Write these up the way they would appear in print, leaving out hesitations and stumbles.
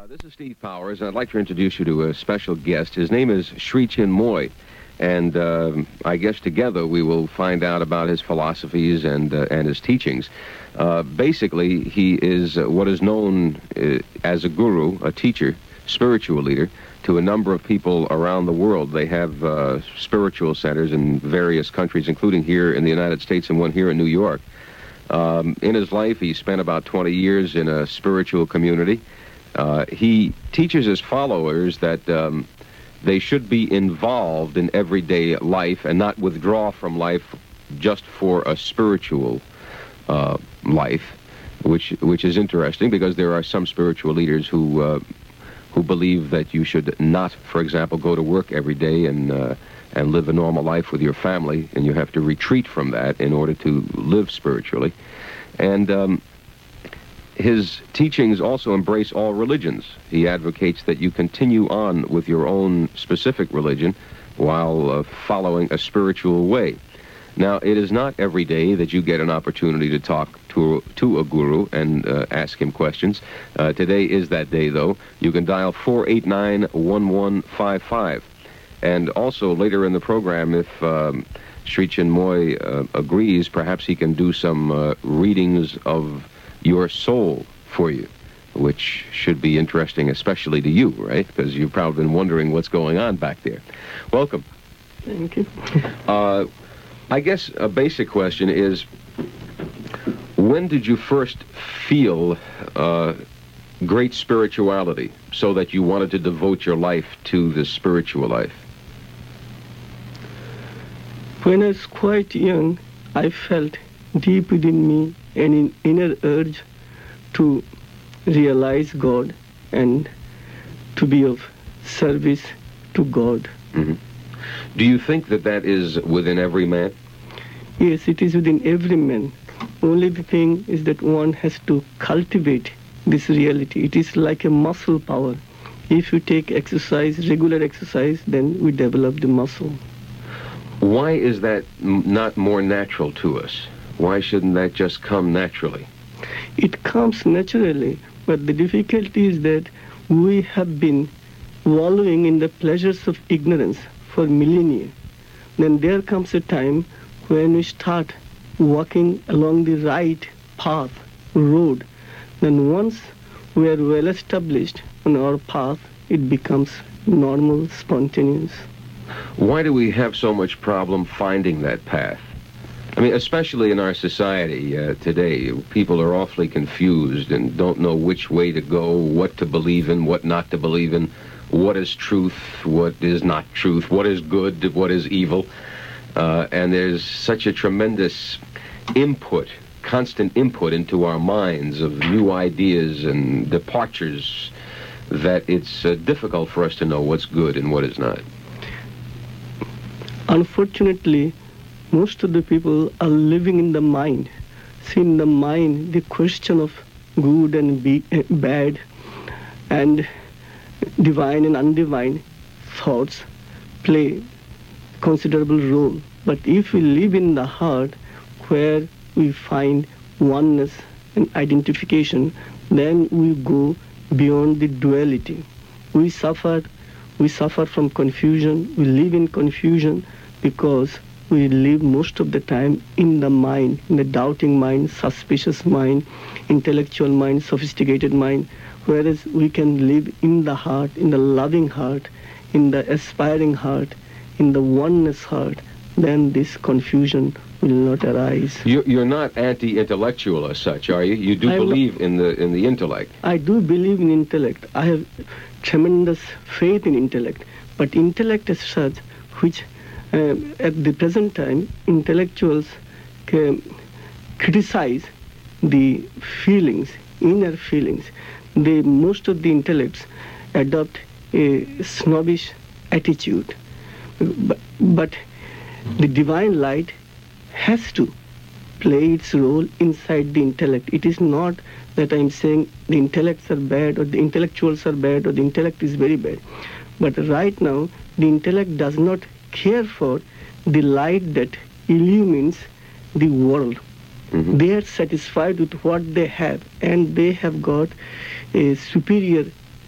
This is Steve Powers. I'd like to introduce you to a special guest. His name is Sri Chinmoy, and I guess together we will find out about his philosophies and his teachings. Basically, he is what is known as a guru, a teacher, spiritual leader, to a number of people around the world. They have spiritual centers in various countries, including here in the United States and one here in New York. In his life, he spent about 20 years in a spiritual community. He teaches his followers that they should be involved in everyday life and not withdraw from life just for a spiritual life, which is interesting because there are some spiritual leaders who believe that you should not, for example, go to work every day and live a normal life with your family, and you have to retreat from that in order to live spiritually. And his teachings also embrace all religions. He advocates that you continue on with your own specific religion while following a spiritual way. Now, it is not every day that you get an opportunity to talk to a guru and ask him questions. Today is that day, though. You can dial 489-1155. And also, later in the program, if Sri Chinmoy agrees, perhaps he can do some readings of your soul for you, which should be interesting, especially to you, right? Because you've probably been wondering what's going on back there. Welcome. Thank you. I guess a basic question is, when did you first feel great spirituality so that you wanted to devote your life to the spiritual life? When I was quite young, I felt deep within me an inner urge to realize God and to be of service to God. Mm-hmm. Do you think that that is within every man? Yes, it is within every man. Only the thing is that one has to cultivate this reality. It is like a muscle power. If you take exercise, regular exercise, then we develop the muscle. Why is that not more natural to us? Why shouldn't that just come naturally? It comes naturally, but the difficulty is that we have been wallowing in the pleasures of ignorance for millennia. Then there comes a time when we start walking along the right path, road. Then once we are well established on our path, it becomes normal, spontaneous. Why do we have so much problem finding that path? I mean, especially in our society today, people are awfully confused and don't know which way to go, what to believe in, what not to believe in, what is truth, what is not truth, what is good, what is evil. And there's such a tremendous input, constant input into our minds of new ideas and departures that it's difficult for us to know what's good and what is not. Unfortunately, most of the people are living in the mind. See, in the mind, the question of good and bad and divine and undivine thoughts play considerable role. But if we live in the heart, where we find oneness and identification, then we go beyond the duality. We suffer from confusion. We live in confusion because we live most of the time in the mind, in the doubting mind, suspicious mind, intellectual mind, sophisticated mind, whereas we can live in the heart, in the loving heart, in the aspiring heart, in the oneness heart, then this confusion will not arise. You're not anti-intellectual as such, are you? You do believe in the intellect. I do believe in intellect. I have tremendous faith in intellect. But intellect as such, which at the present time, intellectuals criticize the feelings, inner feelings. Most of the intellects adopt a snobbish attitude. But the divine light has to play its role inside the intellect. It is not that I'm saying the intellects are bad or the intellectuals are bad or the intellect is very bad. But right now, the intellect does not care for the light that illumines the world. Mm-hmm. They are satisfied with what they have, and they have got a superior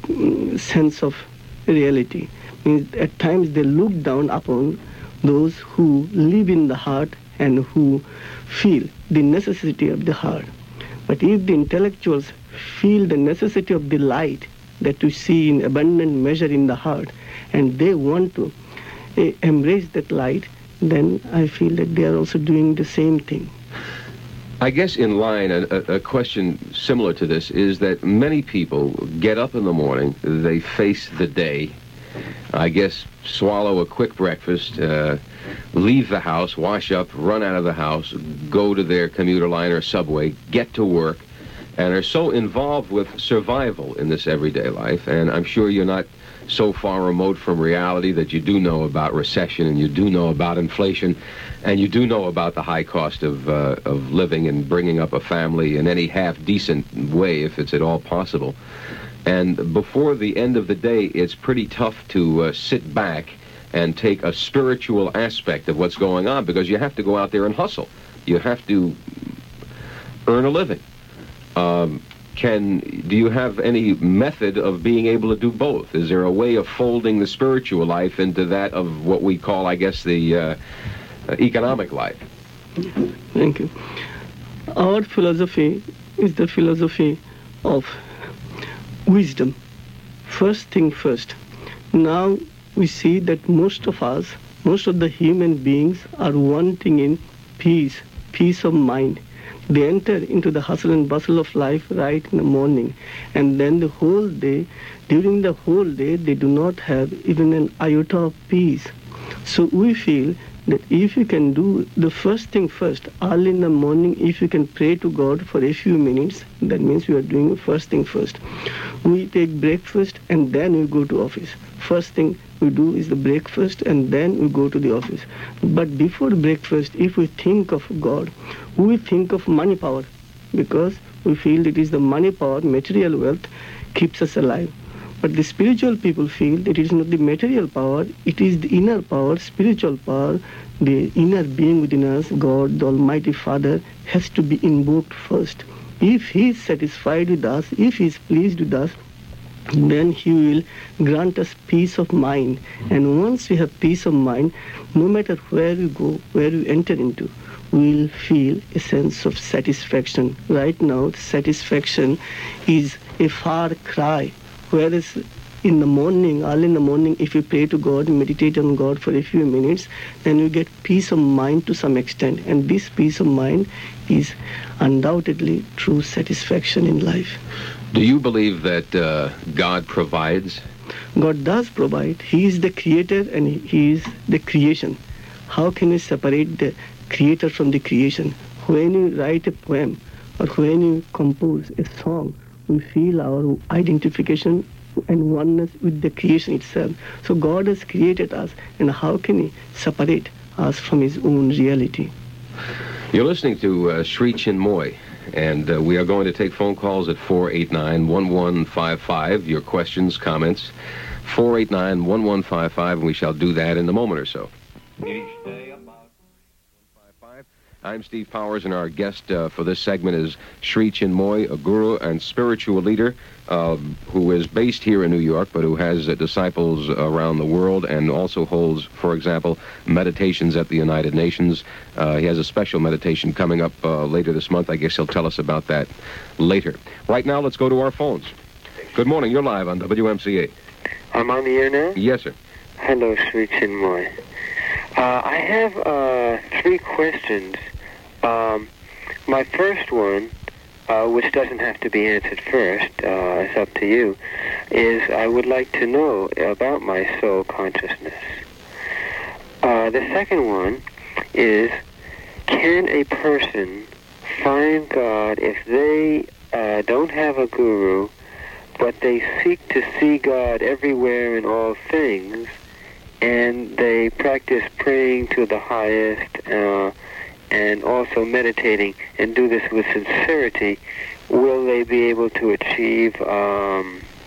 sense of reality. Means at times they look down upon those who live in the heart and who feel the necessity of the heart. But if the intellectuals feel the necessity of the light that we see in abundant measure in the heart, and they want to embrace that light, then I feel that they are also doing the same thing. I guess in line, a question similar to this is that many people get up in the morning, they face the day, I guess swallow a quick breakfast, leave the house, wash up, run out of the house, go to their commuter line or subway, get to work, and are so involved with survival in this everyday life. And I'm sure you're not so far remote from reality that you do know about recession, and you do know about inflation, and you do know about the high cost of living and bringing up a family in any half-decent way, if it's at all possible. And before the end of the day, it's pretty tough to sit back and take a spiritual aspect of what's going on, because you have to go out there and hustle. You have to earn a living. Do you have any method of being able to do both? Is there a way of folding the spiritual life into that of what we call, I guess, the economic life? Thank you. Our philosophy is the philosophy of wisdom. First thing first. Now we see that most of us, most of the human beings are wanting in peace of mind. They enter into the hustle and bustle of life right in the morning, and then the whole day, during the whole day, they do not have even an iota of peace. So we feel that if you can do the first thing first, early in the morning, if you can pray to God for a few minutes, that means you are doing the first thing first. We take breakfast and then we go to office. First thing we do is the breakfast and then we go to the office. But before breakfast, if we think of God, we think of money power, because we feel it is the money power, material wealth, keeps us alive. But the spiritual people feel that it is not the material power, it is the inner power, spiritual power, the inner being within us, God, the Almighty Father, has to be invoked first. If He is satisfied with us, if He is pleased with us, then He will grant us peace of mind. And once we have peace of mind, no matter where we go, where we enter into, we will feel a sense of satisfaction. Right now, satisfaction is a far cry. Whereas in the morning, early in the morning, if you pray to God, meditate on God for a few minutes, then you get peace of mind to some extent. And this peace of mind is undoubtedly true satisfaction in life. Do you believe that God provides? God does provide. He is the creator and He is the creation. How can we separate the creator from the creation? When you write a poem or when you compose a song, we feel our identification and oneness with the creation itself. So God has created us, and how can He separate us from His own reality? You're listening to Sri Chinmoy, and we are going to take phone calls at 489-1155. Your questions, comments, 489-1155, and we shall do that in a moment or so. Each day about 155. I'm Steve Powers, and our guest for this segment is Sri Chinmoy, a guru and spiritual leader who is based here in New York, but who has disciples around the world and also holds, for example, meditations at the United Nations. He has a special meditation coming up later this month. I guess he'll tell us about that later. Right now, let's go to our phones. Good morning. You're live on WMCA. I'm on the air now? Yes, sir. Hello, Sri Chinmoy. I have 3 questions. My first one, which doesn't have to be answered first, it's up to you, is I would like to know about my soul consciousness. The second one is, can a person find God if they don't have a guru, but they seek to see God everywhere in all things, and they practice praying to the highest and also meditating, and do this with sincerity, will they be able to achieve a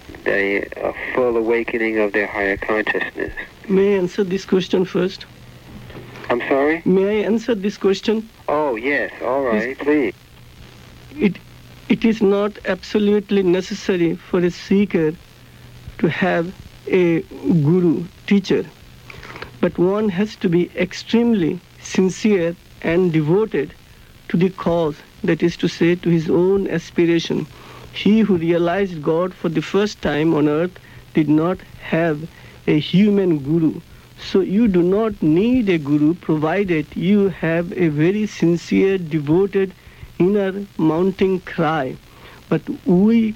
full awakening of their higher consciousness? May I answer this question first? I'm sorry? May I answer this question? Oh, yes. All right. Please. It is not absolutely necessary for a seeker to have a guru, teacher, but one has to be extremely sincere and devoted to the cause, that is to say, to his own aspiration. He who realized God for the first time on earth did not have a human guru. So you do not need a guru provided you have a very sincere, devoted, inner mounting cry. But we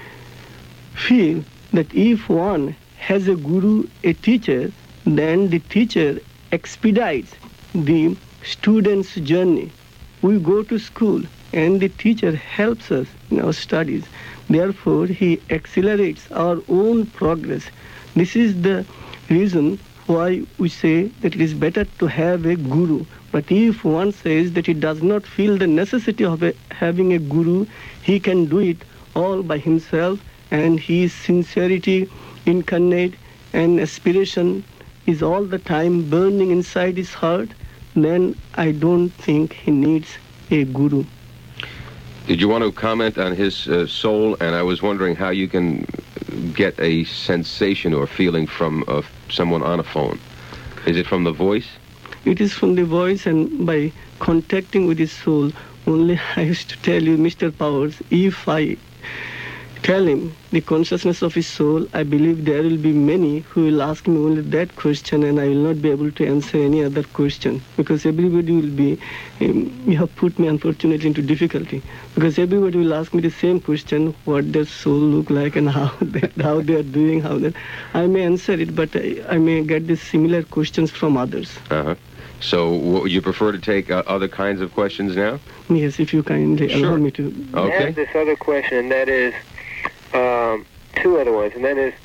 feel that if one has a guru, a teacher, then the teacher expedites the student's journey. We go to school and the teacher helps us in our studies. Therefore, he accelerates our own progress. This is the reason why we say that it is better to have a guru. But if one says that he does not feel the necessity of having a guru, he can do it all by himself, and his sincerity incarnate and aspiration is all the time burning inside his heart, then I don't think he needs a guru. Did you want to comment on his soul? And I was wondering how you can get a sensation or feeling from someone on a phone. Is it from the voice? It is from the voice, and by contacting with his soul. Only I used to tell you, Mr. Powers, if I tell him the consciousness of his soul, I believe there will be many who will ask me only that question, and I will not be able to answer any other question, because everybody will be, you have put me unfortunately into difficulty, because everybody will ask me the same question, what does soul look like and how they are doing, I may answer it, but I may get the similar questions from others. Uh-huh. So would you prefer to take other kinds of questions now? Yes, if you kindly allow me to. Okay. I have this other question, and that is, two other ones, and that is,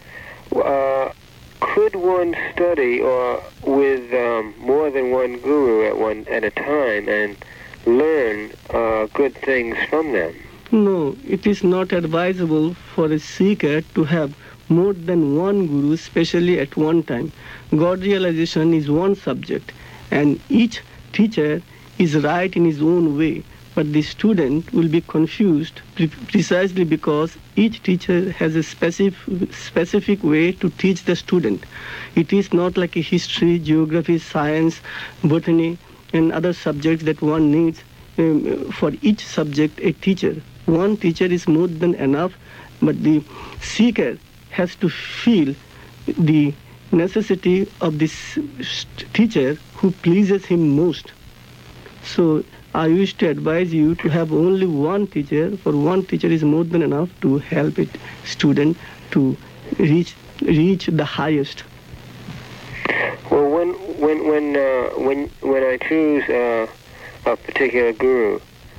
could one study with more than one guru at a time and learn good things from them? No, it is not advisable for a seeker to have more than one guru, especially at one time. God realization is one subject, and each teacher is right in his own way. But the student will be confused precisely because each teacher has a specific way to teach the student. It is not like a history, geography, science, botany, and other subjects that one needs for each subject a teacher. One teacher is more than enough, but the seeker has to feel the necessity of this teacher who pleases him most. So I wish to advise you to have only one teacher, for one teacher is more than enough to help a student to reach the highest. Well, when I choose a particular guru,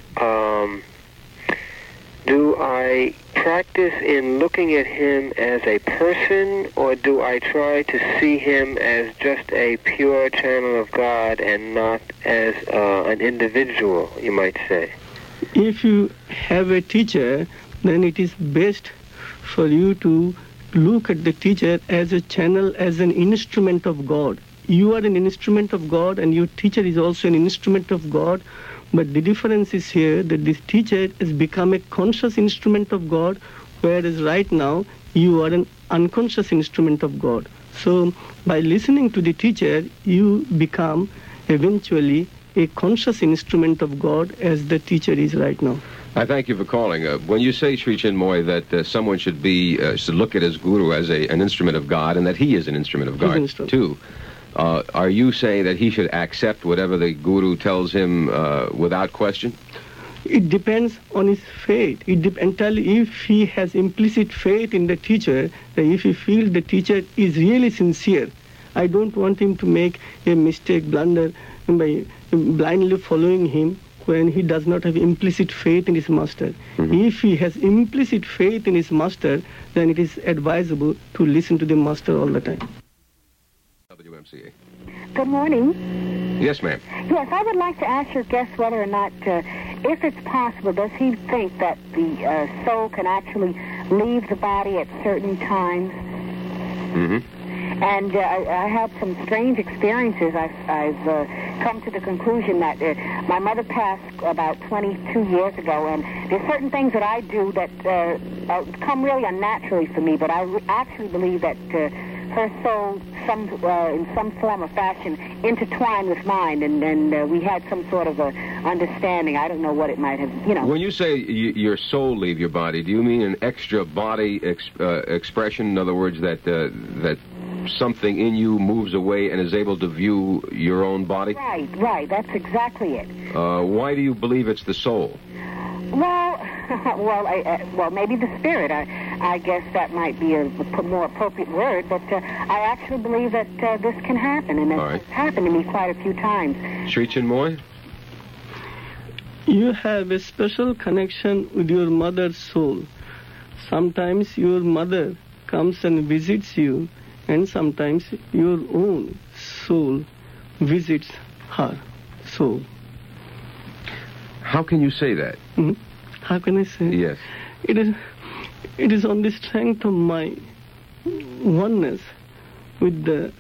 do I practice in looking at him as a person, or do I try to see him as just a pure channel of God and not as an individual, you might say? If you have a teacher, then it is best for you to look at the teacher as a channel, as an instrument of God. You are an instrument of God, and your teacher is also an instrument of God. But the difference is here that this teacher has become a conscious instrument of God, whereas right now you are an unconscious instrument of God. So by listening to the teacher, you become eventually a conscious instrument of God, as the teacher is right now. I thank you for calling. When you say, Sri Chinmoy, that someone should look at his guru as an instrument of God, and that he is an instrument of God too, are you saying that he should accept whatever the guru tells him without question? It depends on his faith. Entirely, if he has implicit faith in the teacher, if he feels the teacher is really sincere, I don't want him to make a mistake, blunder, by blindly following him when he does not have implicit faith in his master. Mm-hmm. If he has implicit faith in his master, then it is advisable to listen to the master all the time. WMCA. Good morning. Yes, ma'am. Yes, I would like to ask your guest whether or not, if it's possible, does he think that the soul can actually leave the body at certain times? Mm-hmm. And I had some strange experiences. I've come to the conclusion that my mother passed about 22 years ago, and there's certain things that I do that come really unnaturally for me, but I actually believe that her soul, in some form or fashion, intertwined with mine, and we had some sort of a understanding. I don't know what it might have, When you say your soul leave your body, do you mean an extra body expression? In other words, that something in you moves away and is able to view your own body? Right. That's exactly it. Why do you believe it's the soul? Well, maybe the spirit. I guess that might be a more appropriate word, but I actually believe that this can happen, and it's happened to me quite a few times. Sri Chinmoy? You have a special connection with your mother's soul. Sometimes your mother comes and visits you, and sometimes your own soul visits her soul. How can you say that? Mm-hmm. How can I say? Yes. It is on the strength of my oneness with the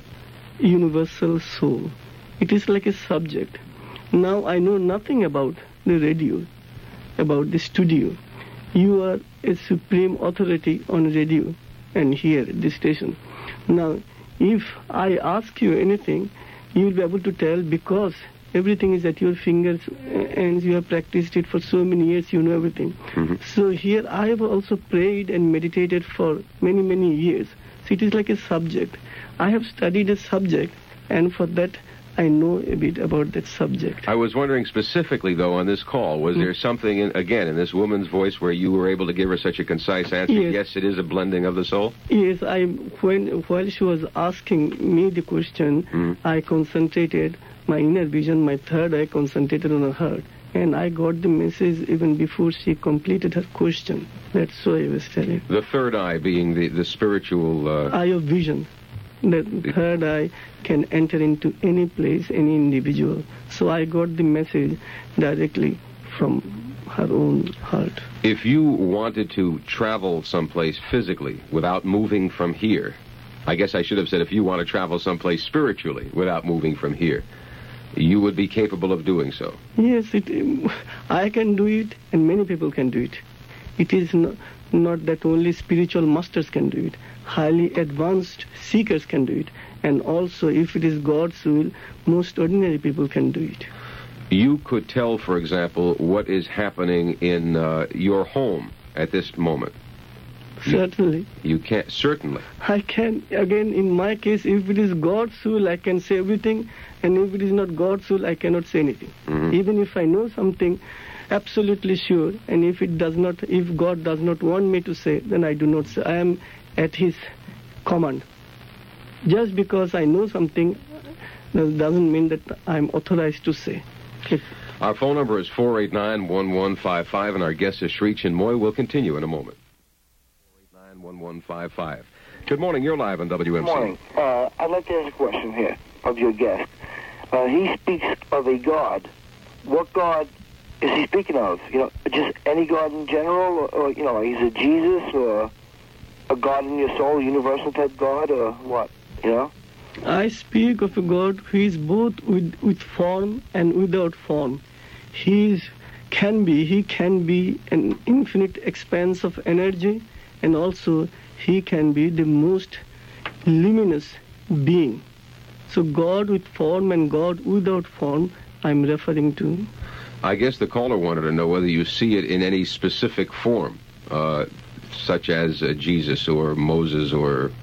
universal soul. It is like a subject. Now I know nothing about the radio, about the studio. You are a supreme authority on radio and here at this station. Now, if I ask you anything, you will be able to tell because everything is at your fingers and you have practiced it for so many years, you know everything. Mm-hmm. So here I have also prayed and meditated for many, many years. So it is like a subject. I have studied a subject, and for that I know a bit about that subject. I was wondering specifically, though, on this call, was there something, in this woman's voice where you were able to give her such a concise answer? Yes, it is a blending of the soul? Yes, while she was asking me the question, I concentrated my inner vision, my third eye concentrated on her heart. And I got the message even before she completed her question. That's why I was telling. The third eye being the spiritual... eye of vision. The third eye can enter into any place, any individual. So I got the message directly from her own heart. If you wanted to travel someplace physically without moving from here, I guess I should have said if you want to travel someplace spiritually without moving from here, you would be capable of doing so. Yes, I can do it, and many people can do it. It is not that only spiritual masters can do it. Highly advanced seekers can do it. And also, if it is God's will, most ordinary people can do it. You could tell, for example, what is happening in your home at this moment. Certainly. You can't, certainly. I can. Again, in my case, if it is God's will, I can say everything. And if it is not God's will, I cannot say anything. Mm-hmm. Even if I know something absolutely sure, and if God does not want me to say, then I do not say. I am at His command. Just because I know something doesn't mean that I am authorized to say. Our phone number is 489-1155, and our guest is Sri Chinmoy. We'll continue in a moment. 489-1155. Good morning. You're live on WMC. Good morning. I'd like to ask a question here of your guest. He speaks of a God. What God is he speaking of? Just any God in general, or he's a Jesus, or a God in your soul, universal type God, or what? I speak of a God who is both with form and without form. He can be an infinite expanse of energy, and also he can be the most luminous being. So God with form and God without form, I'm referring to. I guess the caller wanted to know whether you see it in any specific form, such as Jesus or Moses or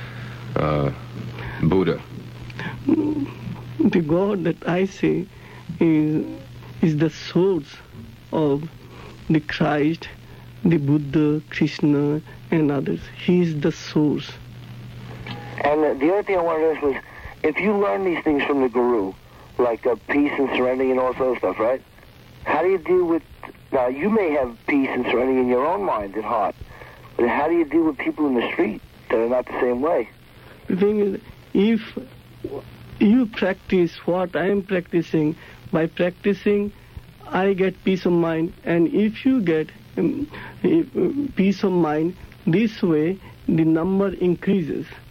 Buddha. The God that I see is the source of the Christ, the Buddha, Krishna, and others. He is the source. And the other thing I wanted to ask was, if you learn these things from the Guru, like peace and serenity and all that other stuff, right? How do you deal with... Now, you may have peace and serenity in your own mind and heart, but how do you deal with people in the street that are not the same way? The thing is, if you practice what I am practicing, by practicing, I get peace of mind. And if you get peace of mind, this way the number increases.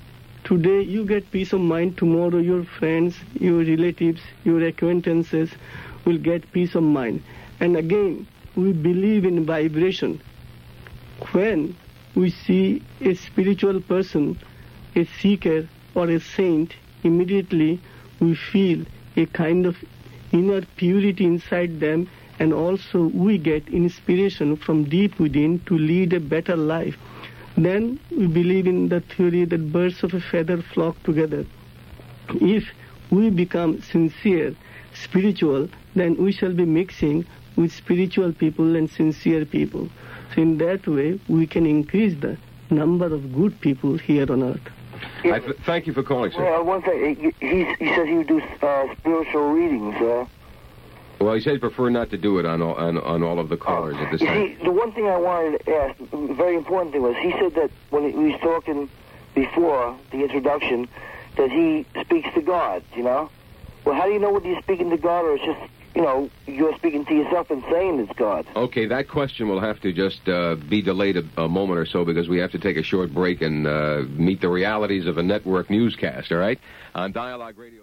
Today you get peace of mind, tomorrow your friends, your relatives, your acquaintances will get peace of mind. And again, we believe in vibration. When we see a spiritual person, a seeker or a saint, immediately we feel a kind of inner purity inside them, and also we get inspiration from deep within to lead a better life. Then we believe in the theory that birds of a feather flock together. If we become sincere, spiritual, then we shall be mixing with spiritual people and sincere people. So in that way, we can increase the number of good people here on earth. Thank you for calling, sir. Well, one thing, he said he would do spiritual readings. Well, he said he'd prefer not to do it on all of the callers at this time. See, the one thing I wanted to ask, a very important thing, was he said that when he was talking before the introduction, that he speaks to God, you know? Well, how do you know whether you're speaking to God or it's just, you know, you're speaking to yourself and saying it's God? Okay, that question will have to just be delayed a moment or so because we have to take a short break and meet the realities of a network newscast, all right? On Dialogue Radio.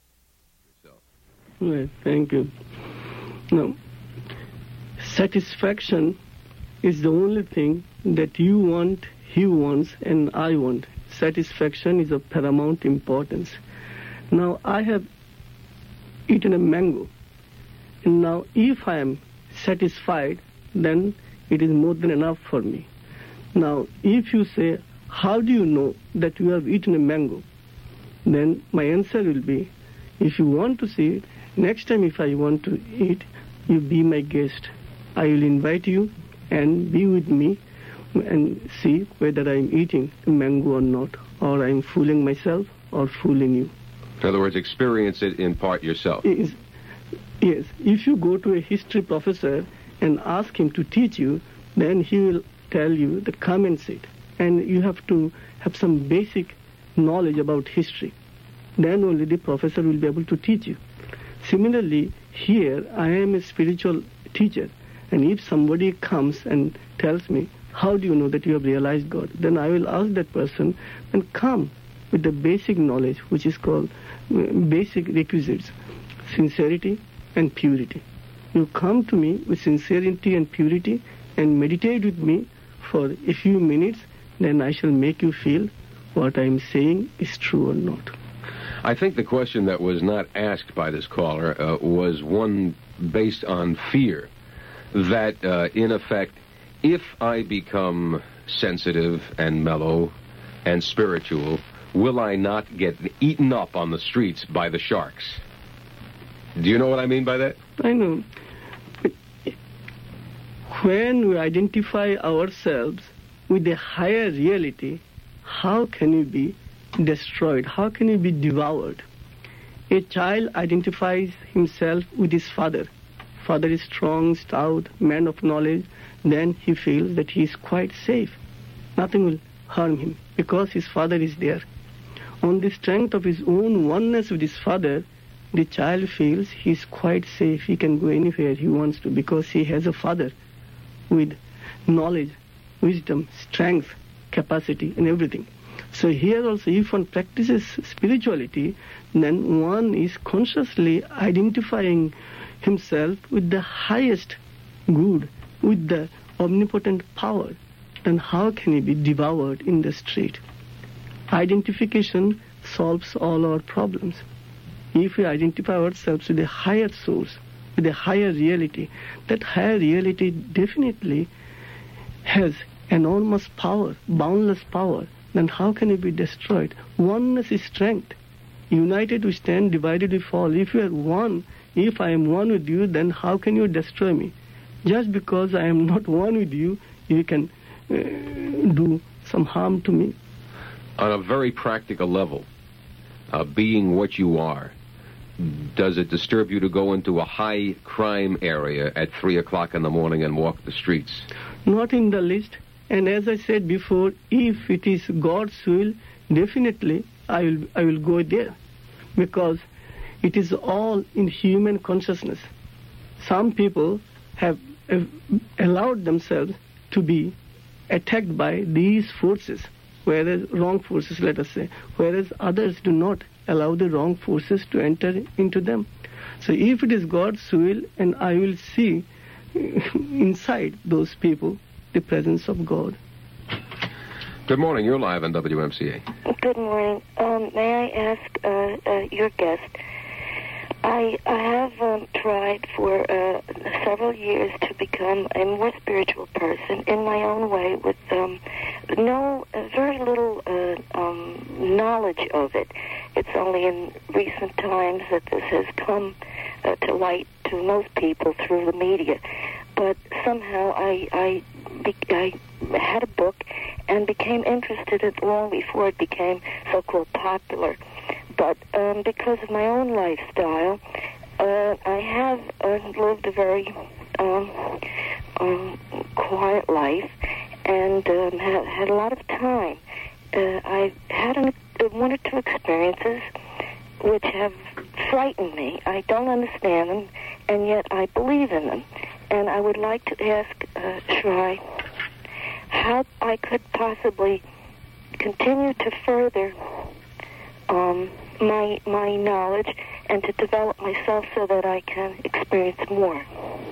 Right, thank you. Now, satisfaction is the only thing that you want, he wants, and I want. Satisfaction is of paramount importance. Now, I have eaten a mango. And now, if I am satisfied, then it is more than enough for me. Now, if you say, how do you know that you have eaten a mango? Then my answer will be, if you want to see it, next time if I want to eat, you be my guest. I will invite you and be with me and see whether I am eating a mango or not, or I am fooling myself or fooling you. In other words, experience it in part yourself. Yes. If you go to a history professor and ask him to teach you, then he will tell you that come and sit. And you have to have some basic knowledge about history. Then only the professor will be able to teach you. Similarly, here I am a spiritual teacher, and if somebody comes and tells me, how do you know that you have realized God? Then I will ask that person and come with the basic knowledge, which is called basic requisites, sincerity and purity. You come to me with sincerity and purity and meditate with me for a few minutes, then I shall make you feel what I am saying is true or not. I think the question that was not asked by this caller was one based on fear that, in effect, if I become sensitive and mellow and spiritual, will I not get eaten up on the streets by the sharks? Do you know what I mean by that? I know. When we identify ourselves with a higher reality, how can we be destroyed? How can he be devoured? A child identifies himself with his father. Father is strong, stout, man of knowledge. Then he feels that he is quite safe. Nothing will harm him because his father is there. On the strength of his own oneness with his father, the child feels he is quite safe. He can go anywhere he wants to because he has a father with knowledge, wisdom, strength, capacity, and everything. So here also, if one practices spirituality, then one is consciously identifying himself with the highest good, with the omnipotent power. Then how can he be devoured in the street? Identification solves all our problems. If we identify ourselves with a higher source, with a higher reality, that higher reality definitely has enormous power, boundless power. Then how can it be destroyed? Oneness is strength. United we stand, divided we fall. If you are one, if I am one with you, then how can you destroy me? Just because I am not one with you, you can do some harm to me. On a very practical level, being what you are, does it disturb you to go into a high crime area at 3 o'clock in the morning and walk the streets? Not in the least. And as I said before, if it is God's will, definitely I will go there, because it is all in human consciousness. Some people have allowed themselves to be attacked by these forces, whereas wrong forces, let us say, whereas others do not allow the wrong forces to enter into them. So if it is God's will, and I will see inside those people the presence of God. Good morning. You're live on WMCA. Good morning. May I ask your guest? I have tried for several years to become a more spiritual person in my own way with very little knowledge of it. It's only in recent times that this has come to light to most people through the media. But somehow I had a book and became interested in it long before it became so-called popular. But because of my own lifestyle, I have lived a very quiet life and had a lot of time. I've had one or two experiences which have frightened me. I don't understand them, and yet I believe in them. And I would like to ask Shri how I could possibly continue to further my knowledge and to develop myself so that I can experience more.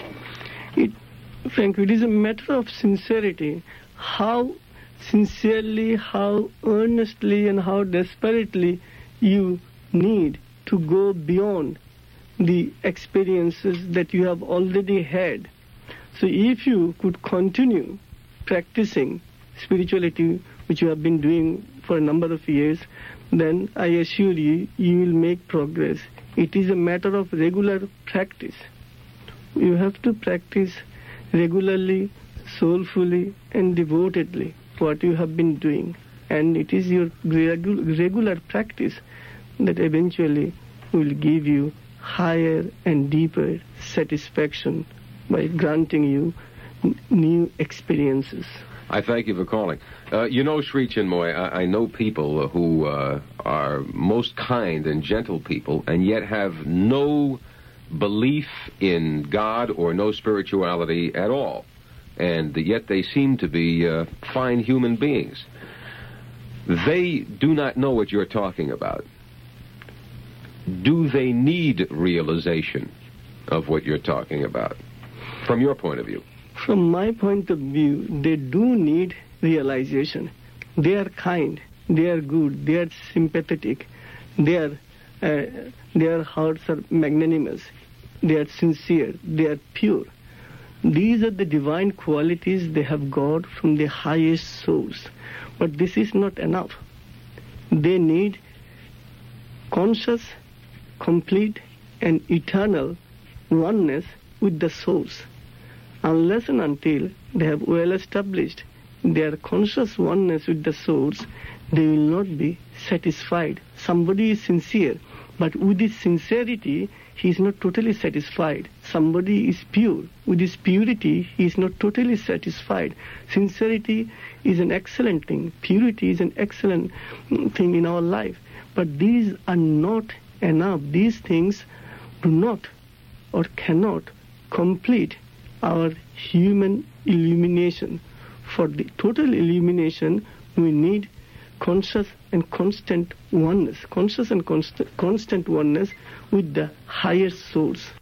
Frank, it is a matter of sincerity. How sincerely, how earnestly, and how desperately you need to go beyond the experiences that you have already had. So if you could continue practicing spirituality, which you have been doing for a number of years, then I assure you, you will make progress. It is a matter of regular practice. You have to practice regularly, soulfully, and devotedly what you have been doing. And it is your regular practice that eventually will give you higher and deeper satisfaction by granting you new experiences. I thank you for calling. You know, Sri Chinmoy, I know people who are most kind and gentle people and yet have no belief in God or no spirituality at all. And yet they seem to be fine human beings. They do not know what you're talking about. Do they need realization of what you're talking about, from your point of view? From my point of view, they do need realization. They are kind, they are good, they are sympathetic, their hearts are magnanimous, they are sincere, they are pure. These are the divine qualities they have got from the highest source. But this is not enough. They need conscious, complete, and eternal oneness with the source. Unless and until they have well established their conscious oneness with the source, they will not be satisfied. Somebody is sincere, but with his sincerity, he is not totally satisfied. Somebody is pure. With his purity, he is not totally satisfied. Sincerity is an excellent thing. Purity is an excellent thing in our life. But these are not enough. These things do not or cannot complete our human illumination. For the total illumination, we need conscious and constant oneness. Conscious and constant oneness with the higher source.